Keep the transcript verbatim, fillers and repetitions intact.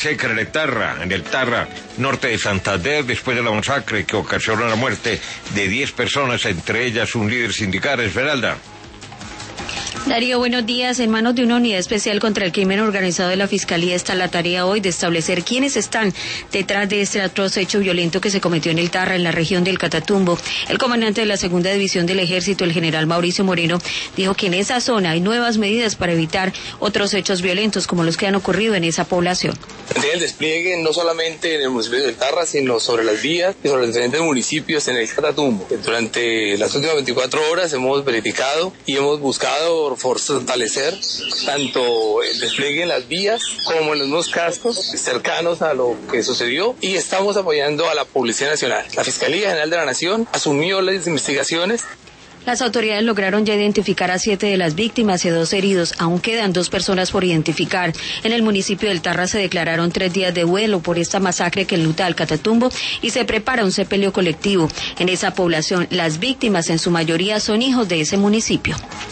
Checker de Tarra, en el Tarra, norte de Santander, después de la masacre que ocasionó la muerte de diez personas, entre ellas un líder sindical. Esmeralda. Darío, buenos días. En manos de una unidad especial contra el crimen organizado de la Fiscalía está la tarea hoy de establecer quiénes están detrás de este atroz hecho violento que se cometió en el Tarra, en la región del Catatumbo. El comandante de la segunda división del Ejército, el general Mauricio Moreno, dijo que en esa zona hay nuevas medidas para evitar otros hechos violentos como los que han ocurrido en esa población. El despliegue no solamente en el municipio del Tarra, sino sobre las vías y sobre los diferentes municipios en el Catatumbo. Durante las últimas veinticuatro horas hemos verificado y hemos buscado fortalecer tanto el despliegue en las vías como en los nuevos cascos cercanos a lo que sucedió, y estamos apoyando a la Policía Nacional. La Fiscalía General de la Nación asumió las investigaciones. Las autoridades lograron ya identificar a siete de las víctimas y dos heridos. Aún quedan dos personas por identificar. En el municipio del Tarra se declararon tres días de duelo por esta masacre que enluta al Catatumbo y se prepara un sepelio colectivo. En esa población, las víctimas en su mayoría son hijos de ese municipio.